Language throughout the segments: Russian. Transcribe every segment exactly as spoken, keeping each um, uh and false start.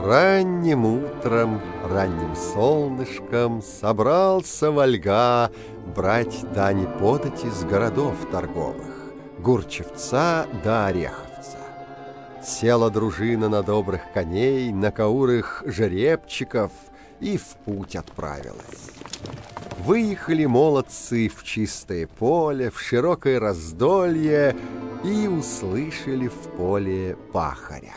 Ранним утром, ранним солнышком собрался Вольга брать дани подати с городов торговых, Гурчевца да Ореховца. Села дружина на добрых коней, на каурых жеребчиков и в путь отправилась. Выехали молодцы в чистое поле, в широкое раздолье и услышали в поле пахаря.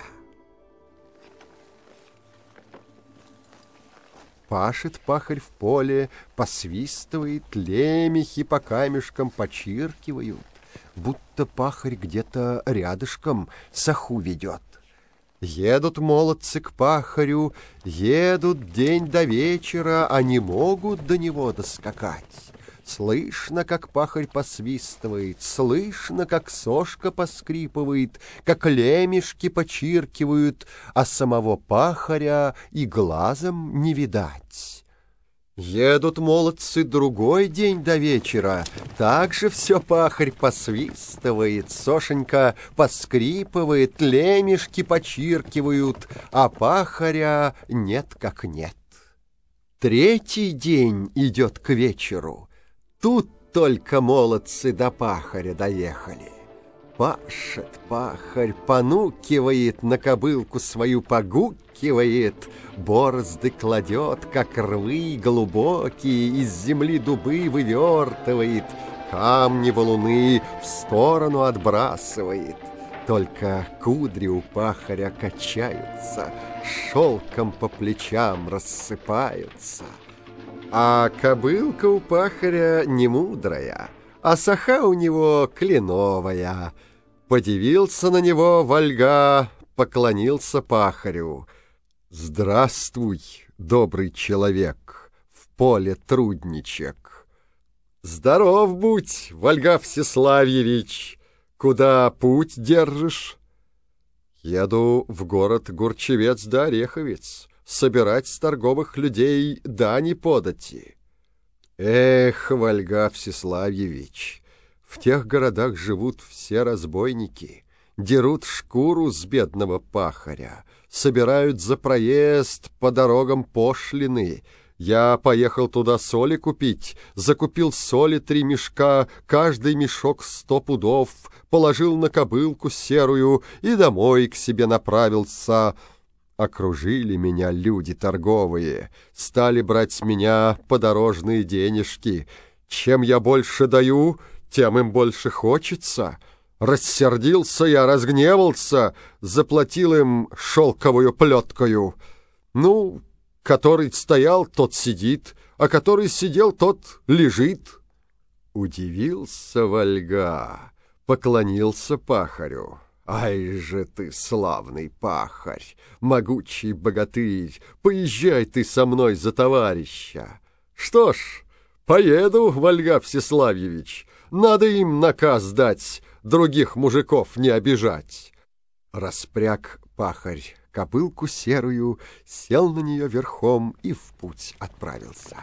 Пашет пахарь в поле, посвистывает, лемехи по камешкам почиркивают, будто пахарь где-то рядышком саху ведет. Едут молодцы к пахарю, едут день до вечера, а не могут до него доскакать. Слышно, как пахарь посвистывает, слышно, как сошка поскрипывает, как лемешки почиркивают, а самого пахаря и глазом не видать. Едут молодцы другой день до вечера, так же все пахарь посвистывает, сошенька поскрипывает, лемешки почиркивают, а пахаря нет как нет. Третий день идет к вечеру. Тут только молодцы до пахаря доехали. Пашет пахарь, понукивает, на кобылку свою погукивает, борозды кладет, как рвы глубокие, из земли дубы вывертывает, камни валуны в сторону отбрасывает. Только кудри у пахаря качаются, шелком по плечам рассыпаются. А кобылка у пахаря не мудрая, а саха у него кленовая. Подивился на него Вольга, поклонился пахарю. «Здравствуй, добрый человек, в поле трудничек!» «Здоров будь, Вольга Всеславьевич! Куда путь держишь?» «Еду в город Гурчевец да Ореховец, собирать с торговых людей дани подати». «Эх, Вольга Всеславьевич, в тех городах живут все разбойники, дерут шкуру с бедного пахаря, собирают за проезд по дорогам пошлины. Я поехал туда соли купить, закупил соли три мешка, каждый мешок сто пудов, положил на кобылку серую и домой к себе направился. Окружили меня люди торговые, стали брать с меня подорожные денежки. Чем я больше даю, тем им больше хочется. Рассердился я, разгневался, заплатил им шелковую плеткою. Ну, который стоял, тот сидит, а который сидел, тот лежит. Удивился Вольга, поклонился пахарю. «Ай же ты, славный пахарь, могучий богатырь, поезжай ты со мной за товарища!» «Что ж, поеду, Вольга Всеславьевич, надо им наказ дать, других мужиков не обижать». Распряг пахарь кобылку серую, сел на нее верхом и в путь отправился.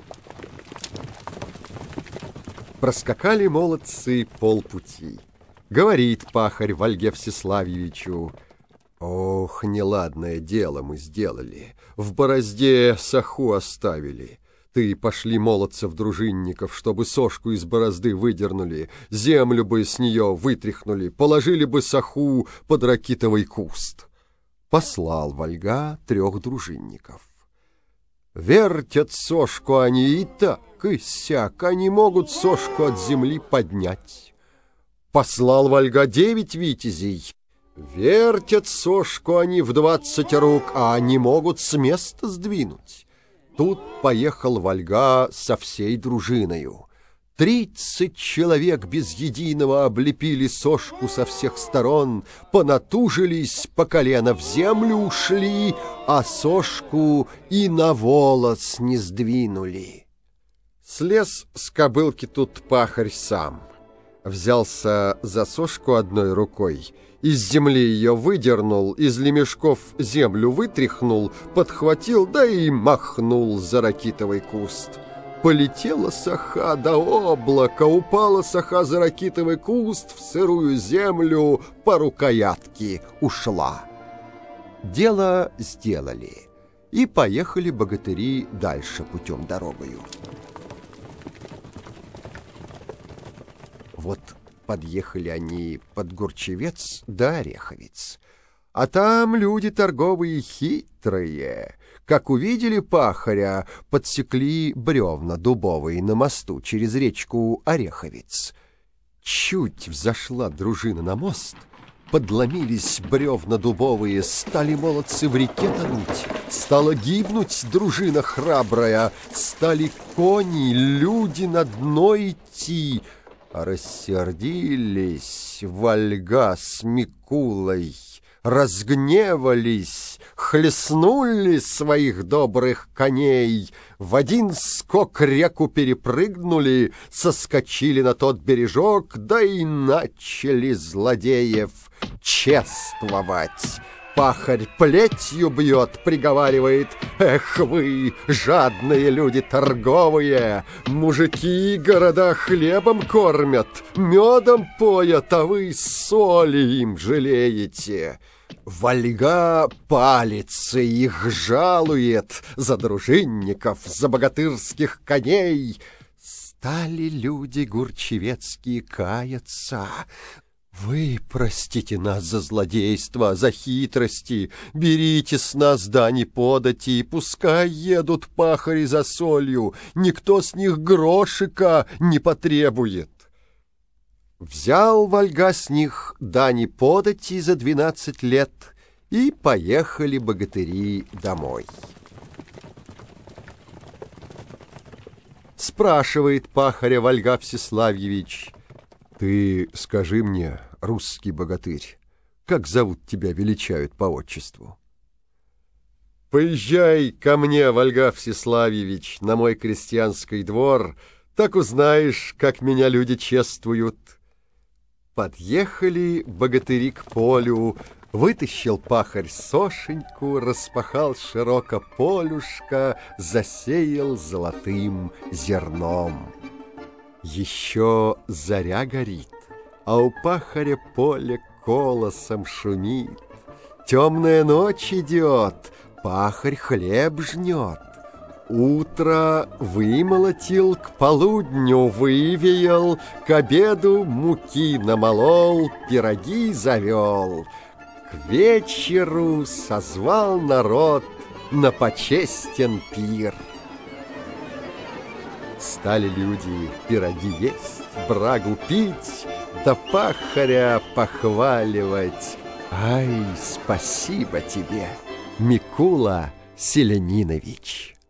Проскакали молодцы полпути. Говорит пахарь Вольге Всеславьевичу: «Ох, неладное дело мы сделали, в борозде саху оставили. Ты пошли молодцев-дружинников, чтобы сошку из борозды выдернули, землю бы с нее вытряхнули, положили бы саху под ракитовый куст». Послал Вольга трех дружинников. Вертят сошку они и так, и сяк, они могут сошку от земли поднять. Послал Вольга девять витязей. Вертят сошку они в двадцать рук, а не могут с места сдвинуть. Тут поехал Вольга со всей дружиною. Тридцать человек без единого облепили сошку со всех сторон, понатужились, по колено в землю ушли, а сошку и на волос не сдвинули. Слез с кобылки тут пахарь сам. Взялся за сошку одной рукой, из земли ее выдернул, из лемешков землю вытряхнул, подхватил, да и махнул за ракитовый куст. Полетела саха до облака, упала саха за ракитовый куст в сырую землю, по рукоятке ушла. Дело сделали, и поехали богатыри дальше путем дорогою. Вот подъехали они под Гурчевец да Ореховец, а там люди торговые хитрые. Как увидели пахаря, подсекли бревна дубовые на мосту через речку Ореховец. Чуть взошла дружина на мост, подломились бревна дубовые, стали молодцы в реке тонуть, стала гибнуть дружина храбрая, стали кони, люди на дно идти, а рассердились Вольга с Микулой, разгневались, хлестнули своих добрых коней, в один скок реку перепрыгнули, соскочили на тот бережок, да и начали злодеев чествовать. Пахарь плетью бьет, приговаривает: «Эх вы, жадные люди торговые! Мужики города хлебом кормят, медом поят, а вы соли им жалеете!» Вольга палицы их жалует за дружинников, за богатырских коней. Стали люди гурчевецкие каяться. «Вы простите нас за злодейство, за хитрости, берите с нас дани подати, пускай едут пахари за солью, никто с них грошика не потребует». Взял Вольга с них дани подати за двенадцать лет, и поехали богатыри домой. Спрашивает пахаря Вольга Всеславьевич: «Ты скажи мне, русский богатырь, как зовут тебя, величают по отчеству?» «Поезжай ко мне, Вольга Всеславьевич, на мой крестьянский двор, так узнаешь, как меня люди чествуют». Подъехали богатыри к полю, вытащил пахарь сошеньку, распахал широко полюшко, засеял золотым зерном. Еще заря горит, а у пахаря поле колосом шумит. Темная ночь идет, пахарь хлеб жнет. Утро вымолотил, к полудню вывеял, к обеду муки намолол, пироги завел. К вечеру созвал народ на почестен пир. Стали люди пироги есть, брагу пить, да пахаря похваливать. Ай, спасибо тебе, Микула Селянинович!